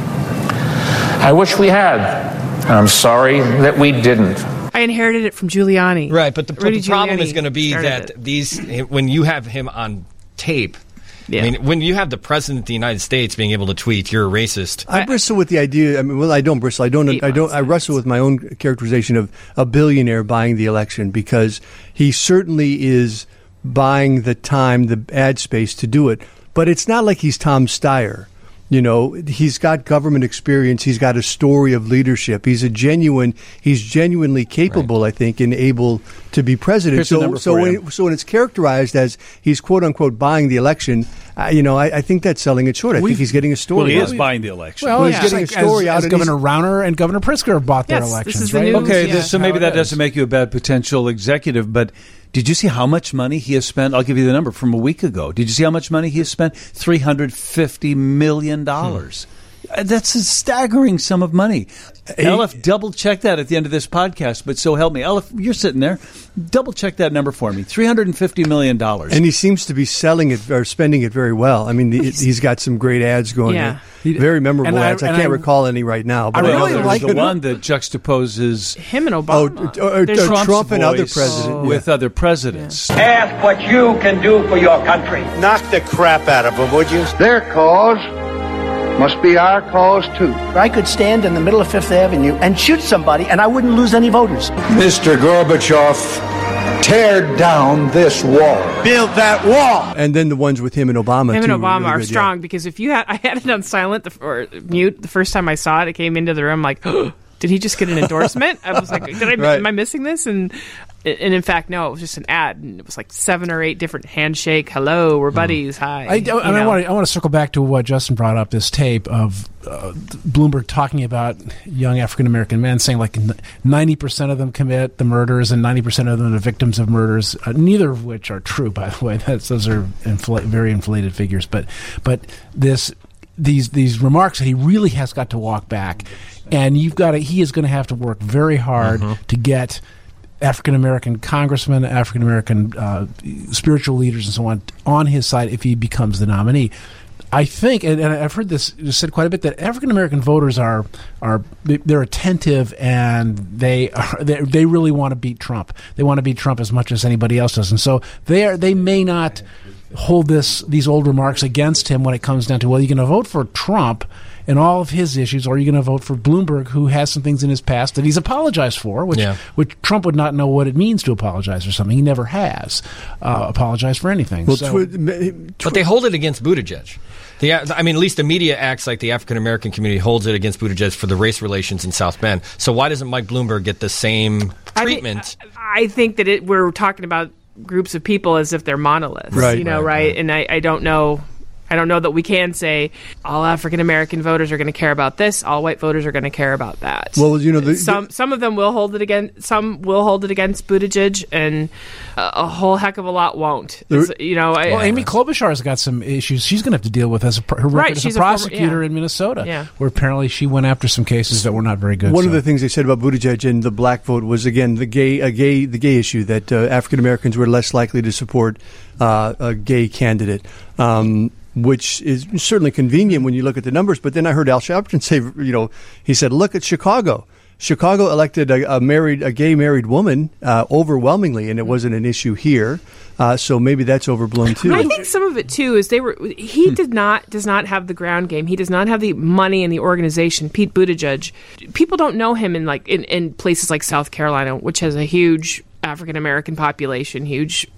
I wish we had. I'm sorry that we didn't. I inherited it from Giuliani. Right, but the problem is going to be that when you have him on tape, I mean, when you have the president of the United States being able to tweet, "You're a racist." I bristle with the idea. I mean, I don't bristle. I wrestle with my own characterization of a billionaire buying the election, because he certainly is buying the time, the ad space to do it. But it's not like he's Tom Steyer. He's got government experience. He's got a story of leadership. He's genuinely capable, right, I think, and able to be president. So when it's characterized as he's quote unquote buying the election, I think that's selling it short. I think he's getting a story. Well, he is buying the election. Well, he's getting a story out. As Governor Rauner and Governor Pritzker bought their elections, right? Okay, so maybe that doesn't make you a bad potential executive, but did you see how much money he has spent? I'll give you the number from a week ago. Did you see how much money he has spent? $350 million. That's a staggering sum of money. Elif, double-check that at the end of this podcast, but so help me. Elif, you're sitting there. Double-check that number for me. $350 million. And he seems to be selling it or spending it very well. I mean, he's got some great ads going. Yeah. Very memorable ads. I can't recall any right now. But I really like the one that juxtaposes him and Obama. Trump and other presidents. With other presidents. Yeah. Ask what you can do for your country. Knock the crap out of them, would you? Their cause must be our cause, too. I could stand in the middle of Fifth Avenue and shoot somebody, and I wouldn't lose any voters. Mr. Gorbachev, Tear down this wall. Build that wall. And then the ones with him and Obama, Him too, and Obama really are good, strong because if you had, I had it on silent or mute the first time I saw it. It came into the room like, did he just get an endorsement? I was like, am I missing this? And in fact, no, it was just an ad, and it was like 7 or 8 different handshake. Hello, we're buddies. Hi. I want to circle back to what Justin brought up. This tape of Bloomberg talking about young African American men, saying like 90% of them commit the murders and 90% of them are victims of murders. Neither of which are true, by the way. Those are very inflated figures. But these remarks that he really has got to walk back, and he is going to have to work very hard to get African-American congressmen, African-American spiritual leaders and so on his side if he becomes the nominee. I think, and I've heard this said quite a bit, that African-American voters they're attentive and they really want to beat Trump. They want to beat Trump as much as anybody else does. And so they may not hold these old remarks against him when it comes down to, well, you're going to vote for Trump and all of his issues, or are you going to vote for Bloomberg, who has some things in his past that he's apologized for, which Trump would not know what it means to apologize for something. He never has apologized for anything. Well, but they hold it against Buttigieg. At least the media acts like the African-American community holds it against Buttigieg for the race relations in South Bend. So why doesn't Mike Bloomberg get the same treatment? I think that we're talking about groups of people as if they're monoliths, right? And I don't know. I don't know that we can say all African-American voters are going to care about this, all white voters are going to care about that. Well, some of them will hold it against, some will hold it against Buttigieg, and a whole heck of a lot won't. Amy Klobuchar has got some issues she's going to have to deal with her record as a prosecutor in Minnesota, where apparently she went after some cases that were not very good. One of the things they said about Buttigieg and the black vote was, again, the gay issue, that African-Americans were less likely to support a gay candidate. Which is certainly convenient when you look at the numbers. But then I heard Al Sharpton say, he said, look at Chicago. Chicago elected a gay married woman overwhelmingly, and it wasn't an issue here. So maybe that's overblown too. I think some of it too is he does not have the ground game. He does not have the money and the organization. Pete Buttigieg, people don't know him in places like South Carolina, which has a huge African American population, huge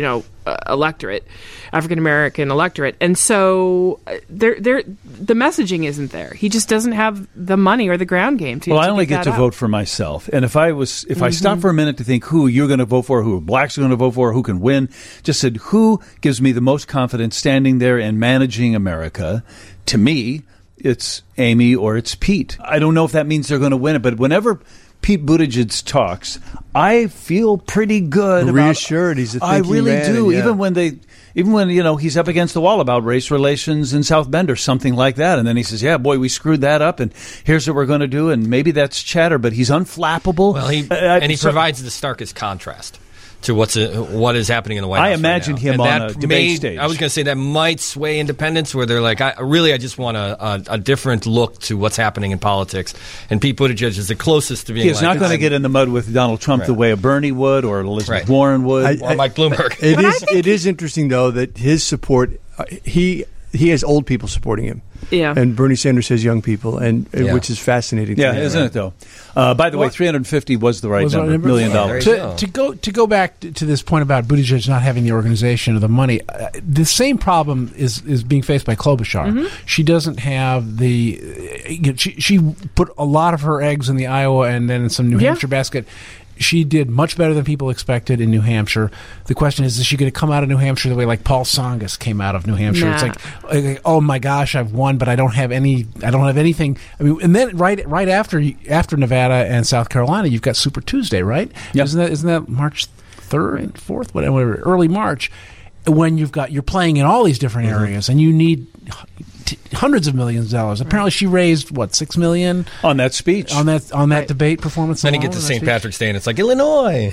African American electorate, and so the messaging isn't there. He just doesn't have the money or the ground game to. Well, I only get to vote for myself, and if I stop for a minute to think who you're going to vote for, who blacks are going to vote for, who can win, just said who gives me the most confidence standing there and managing America. To me, it's Amy or it's Pete. I don't know if that means they're going to win it, but whenever Pete Buttigieg talks, I feel pretty good. Reassured, he's a thinking man. I really do. Yeah. Even when he's up against the wall about race relations in South Bend or something like that, and then he says, "Yeah, boy, we screwed that up, and here's what we're going to do," and maybe that's chatter, but he's unflappable. Well, he provides the starkest contrast to what is happening in the White House. I imagine right him on a debate stage. I was going to say that might sway independents, where they're like, I just want a different look to what's happening in politics. And Pete Buttigieg is the closest to being. He's not going to get in the mud with Donald Trump the way a Bernie would, or Elizabeth Warren would, or Mike Bloomberg. It is interesting though that his support, he has old people supporting him. Yeah. And Bernie Sanders has young people, which is fascinating. Yeah, isn't it though? By the way, 350 was the right number, $1 million. To go back to this point about Buttigieg not having the organization or the money, the same problem is being faced by Klobuchar. Mm-hmm. She doesn't have the. She put a lot of her eggs in the Iowa and then in some New Hampshire basket. She did much better than people expected in New Hampshire. The question is she going to come out of New Hampshire the way like Paul Tsongas came out of New Hampshire? Nah. It's like, oh my gosh, I've won, but I don't have anything. I mean, and then right after Nevada and South Carolina, you've got Super Tuesday, right? Yep. Isn't that March 3rd, 4th, whatever, early March, when you're playing in all these different areas, and you need hundreds of millions of dollars. Apparently, she raised $6 million on that speak, on that debate performance. Then you get to St. Patrick's Day, and it's like Illinois.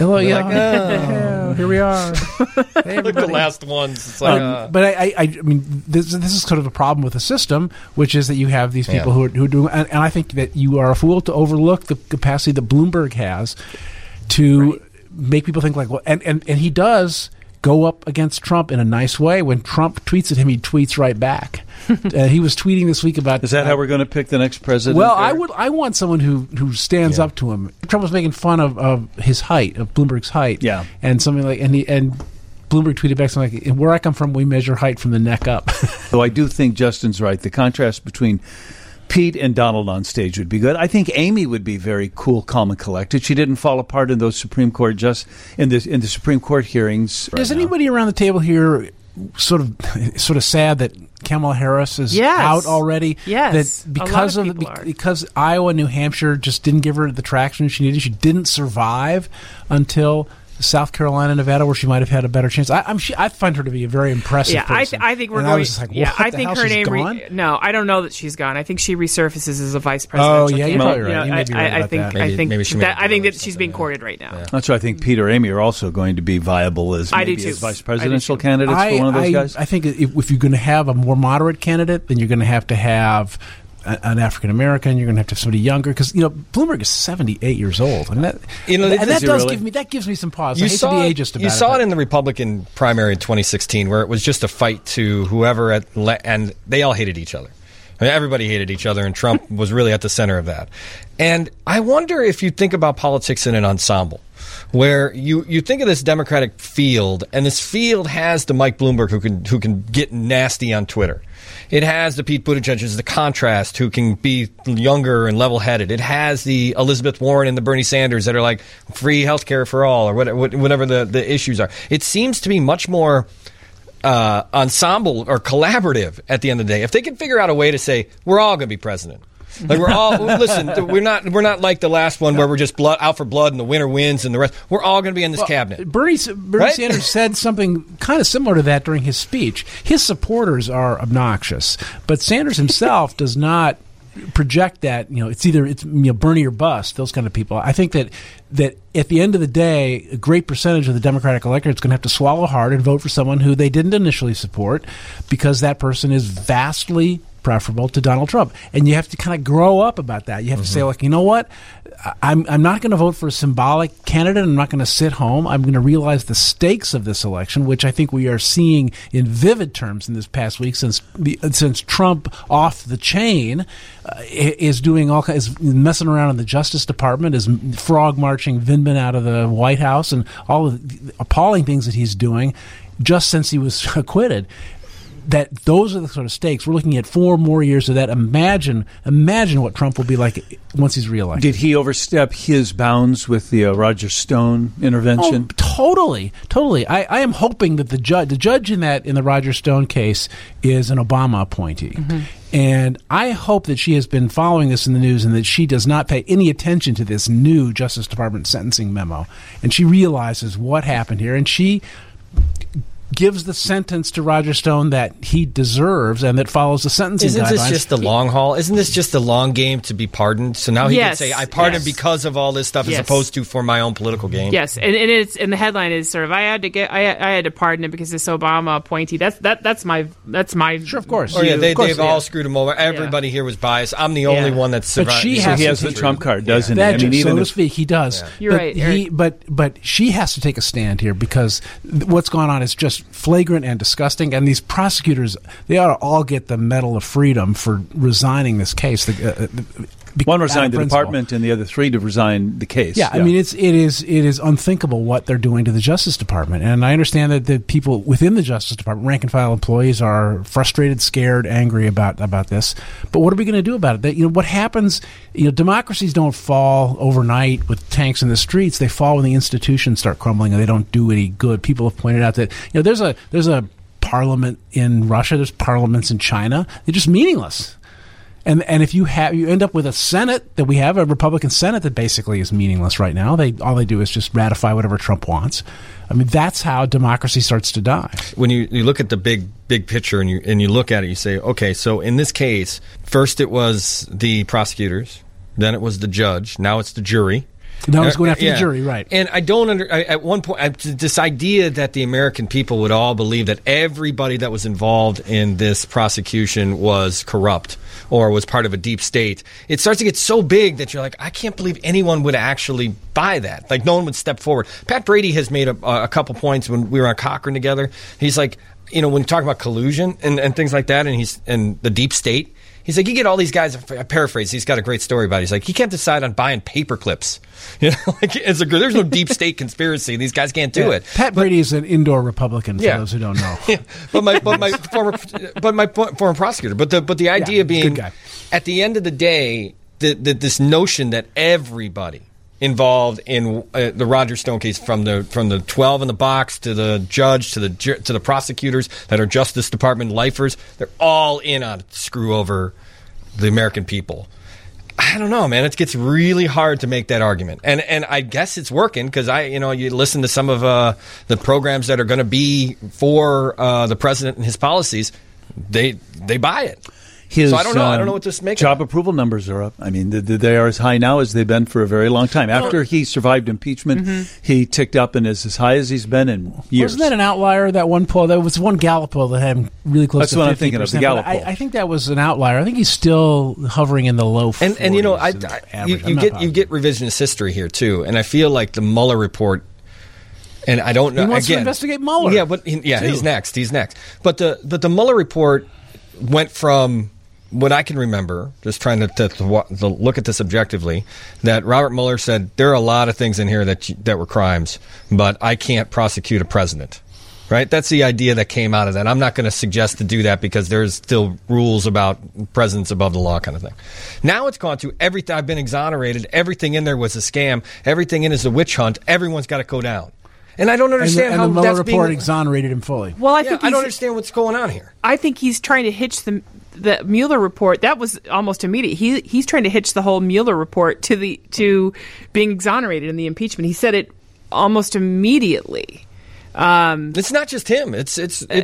Here we are. Hey, like the last ones. It's like, but I mean, this is sort of a problem with the system, which is that you have these people who are doing, and I think that you are a fool to overlook the capacity that Bloomberg has to make people think like, well, and he does go up against Trump in a nice way. When Trump tweets at him, he tweets right back. He was tweeting this week about... Is that how we're going to pick the next president? Well, I want someone who stands up to him. Trump was making fun of his height, of Bloomberg's height. Yeah. And something like... And Bloomberg tweeted back something like, where I come from, we measure height from the neck up. So I do think Justin's right. The contrast between Pete and Donald on stage would be good. I think Amy would be very cool, calm, and collected. She didn't fall apart in those Supreme Court in the Supreme Court hearings. Is anybody around the table here sort of sad that Kamala Harris is out already? Yes, that because Iowa and New Hampshire just didn't give her the traction she needed. She didn't survive until South Carolina and Nevada, where she might have had a better chance. I find her to be a very impressive person. I think we're and going. I was just like, I think her name. No, I don't know that she's gone. I think she resurfaces as a vice presidential. Oh yeah, you're probably right. You may be right about I think that she's being courted right now. Yeah. That's why I think Pete or Amy are also going to be viable as vice presidential candidates for one of those guys. I think if you're going to have a more moderate candidate, then you're going to have an African American. You're going to have somebody younger because Bloomberg is 78 years old. I mean, that gives me some pause. I hate to be ageist about it. You saw it in the Republican primary in 2016, where it was just a fight to whoever, and they all hated each other. I mean, everybody hated each other, and Trump was really at the center of that. And I wonder if you think about politics in an ensemble, where you think of this Democratic field, and this field has the Mike Bloomberg who can get nasty on Twitter. It has the Pete Buttigieg, the contrast, who can be younger and level-headed. It has the Elizabeth Warren and the Bernie Sanders that are like free health care for all or whatever the issues are. It seems to be much more ensemble or collaborative at the end of the day. If they can figure out a way to say, we're all going to be president. Like we're all listen. We're not like the last one where we're just out for blood and the winner wins and the rest. We're all going to be in this cabinet. Bernie Sanders said something kind of similar to that during his speech. His supporters are obnoxious, but Sanders himself does not project that. It's Bernie or bust. Those kind of people. I think that at the end of the day, a great percentage of the Democratic electorate is going to have to swallow hard and vote for someone who they didn't initially support because that person is vastly preferable to Donald Trump. And you have to kind of grow up about that. You have to say, like, you know what? I'm not going to vote for a symbolic candidate. I'm not going to sit home. I'm going to realize the stakes of this election, which I think we are seeing in vivid terms in this past week since Trump off the chain is doing is messing around in the Justice Department, is frog marching Vindman out of the White House, and all of the appalling things that he's doing just since he was acquitted. That those are the sort of stakes. We're looking at 4 more years of that. Imagine what Trump will be like once he's reelected. Did he overstep his bounds with the Roger Stone intervention? Oh, totally. I am hoping that the judge in the Roger Stone case is an Obama appointee. Mm-hmm. And I hope that she has been following this in the news and that she does not pay any attention to this new Justice Department sentencing memo. And she realizes what happened here, and she gives the sentence to Roger Stone that he deserves and that follows the sentencing guidelines. Isn't this just the long haul? Isn't this just the long game to be pardoned? So now he can say, I pardoned because of all this stuff as opposed to for my own political gain? Yes, and the headline is sort of, I had to pardon him because this Obama appointee. That's my sure, of course. They've all screwed him over. Everybody here was biased. I'm the only one that's survived. But he has the trump card, doesn't he? So to speak, he does. Yeah. You're right. But she has to take a stand here because what's going on is just flagrant and disgusting, and these prosecutors, they ought to all get the Medal of Freedom for resigning this case. One resigned the department, and the other 3 to resign the case. Yeah, I mean, it is unthinkable what they're doing to the Justice Department, and I understand that the people within the Justice Department, rank and file employees, are frustrated, scared, angry about this. But what are we going to do about it? What happens? Democracies don't fall overnight with tanks in the streets. They fall when the institutions start crumbling and they don't do any good. People have pointed out that there's a parliament in Russia. There's parliaments in China. They're just meaningless. And if you end up with a Senate that we have, a Republican Senate that basically is meaningless right now. All they do is just ratify whatever Trump wants. I mean, that's how democracy starts to die. When you look at the big picture and you look at it, you say, okay, so in this case, first it was the prosecutors, then it was the judge, now it's the jury. That was going after the jury, right? And I don't at one point, this idea that the American people would all believe that everybody that was involved in this prosecution was corrupt or was part of a deep state. It starts to get so big that you're like, I can't believe anyone would actually buy that. Like, no one would step forward. Pat Brady has made a couple points when we were on Cochrane together. He's like, when you talk about collusion and things like that, and the deep state, he's like, you get all these guys, I paraphrase, he's got a great story about it. He's like, he can't decide on buying paper clips. There's no deep state conspiracy. These guys can't do it. Pat Brady is an indoor Republican, for those who don't know. But my former prosecutor. But the idea being, at the end of the day, this notion that everybody involved in the Roger Stone case, from the 12 in the box to the judge to the prosecutors that are Justice Department lifers, they're all in on screw over the American people. I don't know, man. It gets really hard to make that argument, and I guess it's working because you listen to some of the programs that are going to be for the president and his policies, they buy it. So I don't know. I don't know what to make. Job approval numbers are up. I mean, they are as high now as they've been for a very long time. After he survived impeachment, he ticked up and is as high as he's been in years. Wasn't that an outlier? That one poll, that was one Gallup poll that had him really close to 50%. That's what I'm thinking of. The Gallup poll. I think that was an outlier. I think he's still hovering in the low 40s. And you get revisionist history here too. And I feel like the Mueller report. And I don't know. He wants to investigate Mueller. Yeah, but he's next. He's next. But the Mueller report went from what I can remember, just trying to look at this objectively, that Robert Mueller said there are a lot of things in here that were crimes, but I can't prosecute a president. Right? That's the idea that came out of that. I'm not going to suggest to do that because there's still rules about presidents above the law kind of thing. Now it's gone to everything. I've been exonerated. Everything in there was a scam. Everything in is a witch hunt. Everyone's got to go down. And I don't understand how the Mueller that's report exonerated him fully. Well, I don't understand what's going on here. I think he's trying to hitch the Mueller report. That was almost immediate. He's trying to hitch the whole Mueller report to being exonerated in the impeachment. He said it almost immediately. It's not just him. It's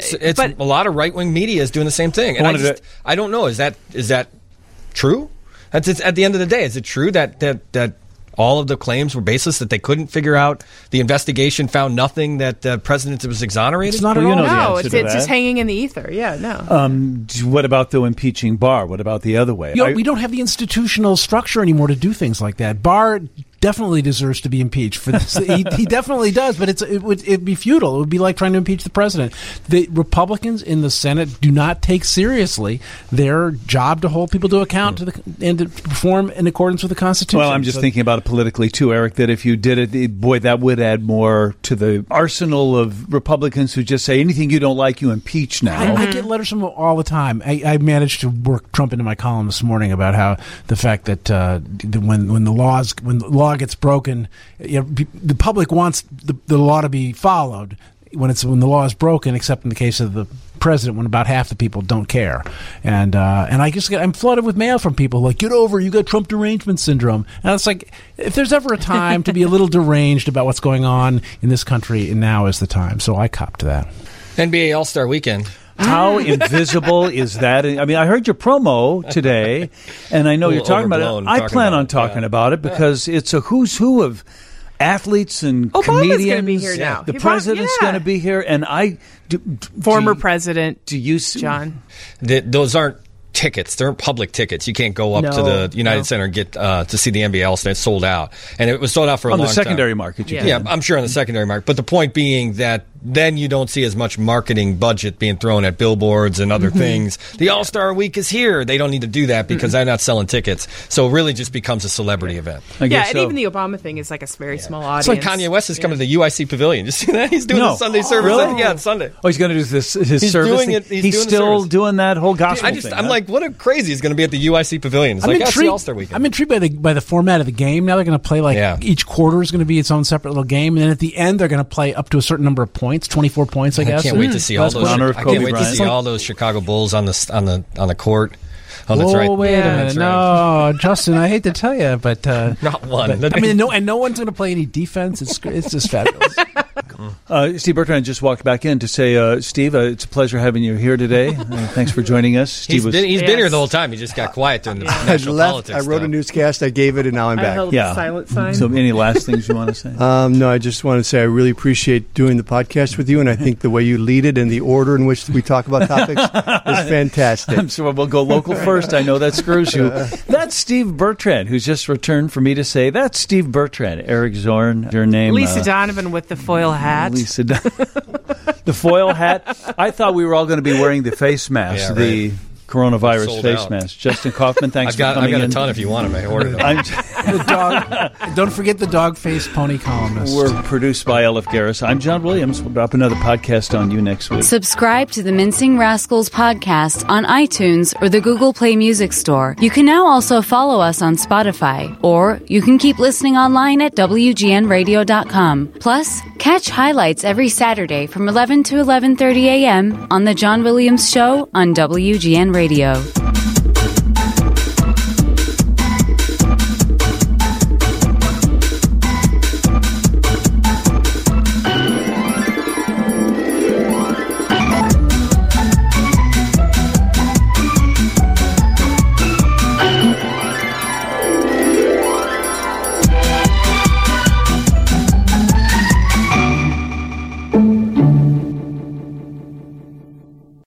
a lot of right wing media is doing the same thing. And I don't know. Is that true? At the end of the day, is it true that all of the claims were baseless, that they couldn't figure out, the investigation found nothing, that the president was exonerated? It's not at all. No, it's just hanging in the ether. Yeah, no. What about the impeaching Barr? What about the other way? We don't have the institutional structure anymore to do things like that. Barr definitely deserves to be impeached for this. He definitely does, but it'd be futile. It would be like trying to impeach the president. The Republicans in the Senate do not take seriously their job to hold people to account and to perform in accordance with the Constitution. Well, I'm just thinking about it politically too, Eric, that if you did it, boy, that would add more to the arsenal of Republicans who just say anything you don't like, you impeach now. I get letters from them all the time. I managed to work Trump into my column this morning about how the fact that when the law gets broken, the public wants the law to be followed when the law is broken, except in the case of the president, when about half the people don't care. And I'm flooded with mail from people like, get over it, you got Trump derangement syndrome. And it's like, if there's ever a time to be a little deranged about what's going on in this country, now is the time. So I copped that. NBA All-Star Weekend. How invisible is that? I mean, I heard your promo today, and I know you're talking about it. I plan on talking about it because it's a who's who of athletes and Obama's comedians. Going to be here now. The president's going to be here, and former president. Do you, John? Those aren't tickets. They're public tickets. You can't go up to the United Center and get to see the NBA All-Star. It's sold out, and it was sold out for a long time. On the secondary market, yeah, I'm sure on the secondary market. But the point being that then you don't see as much marketing budget being thrown at billboards and other things. The All-Star Week is here. They don't need to do that because they're not selling tickets. So it really just becomes a celebrity event. And even the Obama thing is like a very small audience. It's like Kanye West is coming to the UIC Pavilion. You see that? He's doing the Sunday service. Really? Yeah, it's Sunday. Oh, he's going to do his he's service doing it. He's still doing that whole gospel thing. I'm like, what a crazy he's going to be at the UIC Pavilion. It's that's the All-Star Weekend. I'm intrigued by the format of the game. Now they're going to play each quarter is going to be its own separate little game, and then at the end they're going to play up to a certain number of points, 24 points. I guess. I can't wait to see all those. I can't wait to see all those Chicago Bulls on the court. Oh, that's right. Wait a minute. That's No, Justin, I hate to tell you, but not one. But, no one's going to play any defense. It's just fabulous. Steve Bertrand just walked back in to say, Steve, it's a pleasure having you here today. Thanks for joining us. Steve He's been here the whole time. He just got quiet during the national politics. I wrote a newscast. I gave it, and now I'm back. held the silent sign. So any last things you want to say? No, I just want to say I really appreciate doing the podcast with you, and I think the way you lead it and the order in which we talk about topics is fantastic. I'm sure we'll go local first. I know that screws you. That's Steve Bertrand, who's just returned for me to say, that's Steve Bertrand. Eric Zorn, your name. Lisa Donovan with the foil hat. The foil hat. I thought we were all going to be wearing the face mask, the coronavirus Sold face out. mask. Justin Kaufman, thanks for coming in. I've got a ton if you want them. I ordered them. Don't forget the dog-faced pony columnist. We're produced by Elif Garris. I'm John Williams. We'll drop another podcast on you next week. Subscribe to the Mincing Rascals podcast on iTunes or the Google Play Music Store. You can now also follow us on Spotify, or you can keep listening online at WGNradio.com. Plus, catch highlights every Saturday from 11 to 11:30 a.m. on The John Williams Show on WGN Radio.